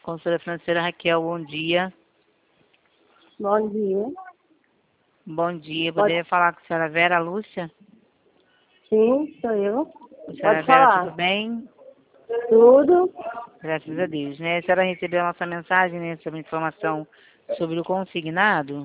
consultora financeira Raquel, bom dia. Bom dia. Bom dia, poderia falar com a senhora Vera Lúcia? Sim, sou eu. Senhora Pode Vera, falar. tudo bem? Tudo. Graças a Deus, né? A senhora recebeu a nossa mensagem, né, sobre informação sobre o consignado?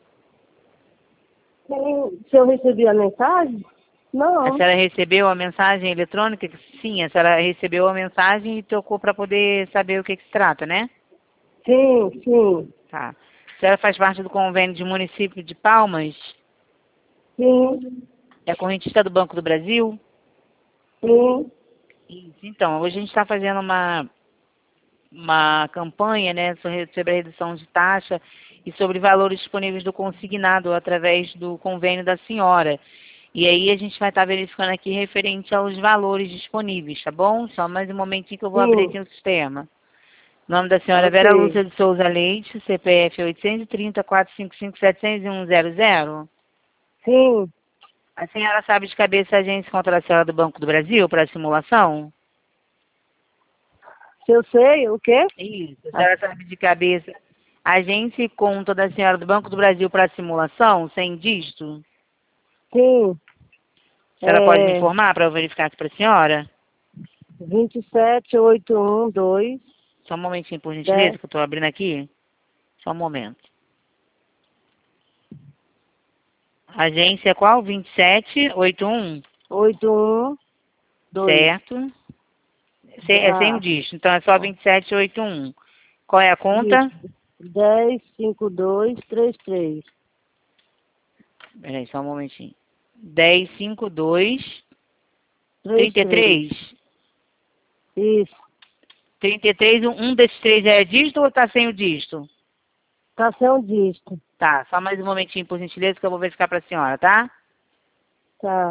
Se eu recebi a mensagem? A Não. senhora recebeu a mensagem eletrônica? Sim, a senhora recebeu a mensagem e tocou para poder saber o que se trata, né? Sim, sim. Tá. A senhora faz parte do convênio de município de Palmas? Sim, É correntista do Banco do Brasil? sim. Isso. Então, hoje a gente está fazendo uma campanha, né, sobre a redução de taxa e sobre valores disponíveis do consignado através do convênio da senhora. E aí a gente vai estar verificando aqui referente aos valores disponíveis, tá bom? Só mais um momentinho que eu vou abrir aqui Sim. no sistema. Nome da senhora Vera Ok. Lúcia de Souza Leite, CPF 830-455-70100. Sim. A senhora sabe de cabeça a agência contratação do Banco do Brasil para a simulação? Se eu sei, o quê? Isso. A Ah, senhora sabe de cabeça a agência e conta da senhora do Banco do Brasil para a simulação, sem dígito? sim. A senhora pode me É informar para eu verificar aqui para a senhora? 27812 Só um momentinho, por gentileza, 10 que eu estou abrindo aqui. Só um momento. Agência qual? 2781, 81 2. certo? É sem o Ah, dígito, então é só 2781. Qual é a conta? isso. 105233. Peraí, só um momentinho. 1052 33. 33. Isso. 33, um desses três é dígito ou tá sem o dígito? Tá sem um dígito. Tá, só mais um momentinho, por gentileza, que eu vou verificar para a senhora, tá? Tá.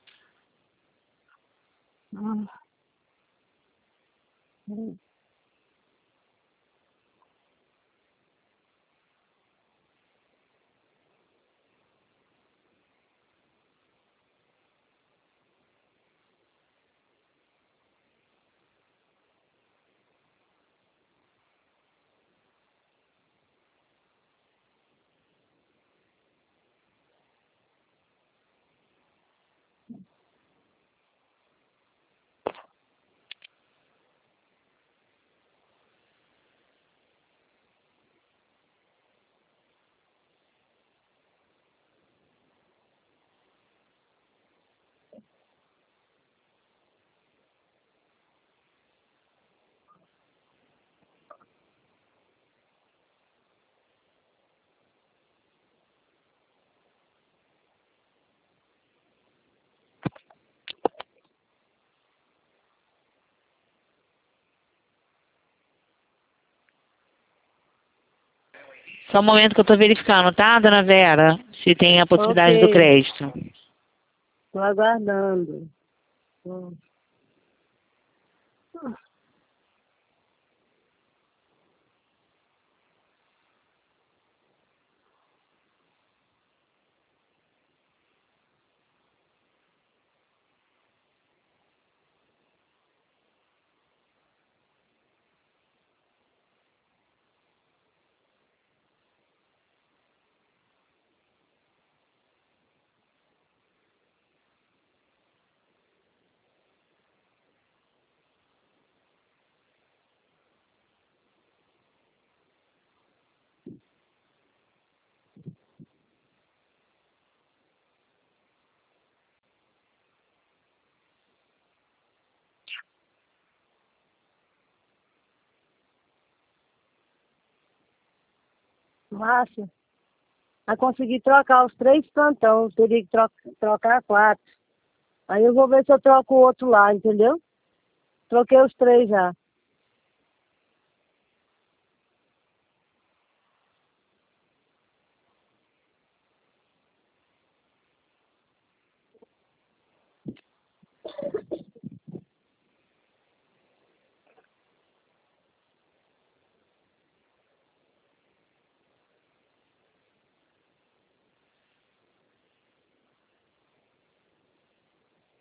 Hum. Só um momento que eu tô verificando, tá, dona Vera? Se tem a possibilidade do Ok. crédito. Tô aguardando. Márcia, a conseguir trocar os 3 plantão, teria que trocar 4. Aí eu vou ver se eu troco o outro lá, entendeu? Troquei os 3 já.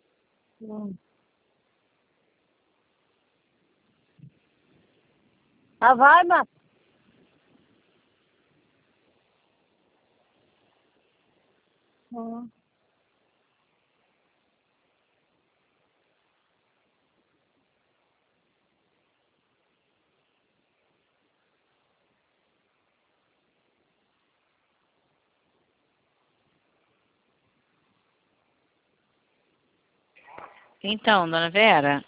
Hum. Ah, vai, Márcia. Hum. Então, dona Vera,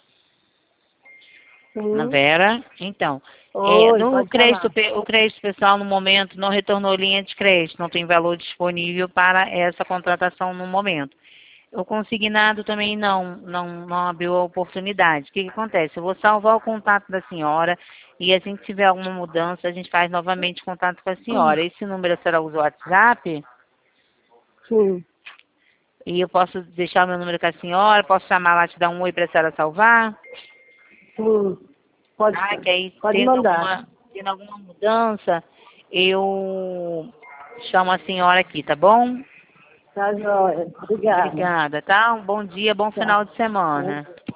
Dona Sim. Vera, então, Oi, no pode crédito, falar. o crédito pessoal no momento não retornou linha de crédito, não tem valor disponível para essa contratação no momento. O consignado também não abriu a oportunidade. O que acontece? Eu vou salvar o contato da senhora e assim que tiver alguma mudança, a gente faz novamente contato com a senhora. Esse número será o WhatsApp Sim, e eu posso deixar o meu número com a senhora, posso chamar lá, te dar um oi para a senhora salvar. sim. Pode, Ah, que aí pode mandar. tendo alguma mudança, eu chamo a senhora aqui, tá bom? Tá, joia. Obrigada. Obrigada, tá? Um bom dia, bom Tchau. final de semana.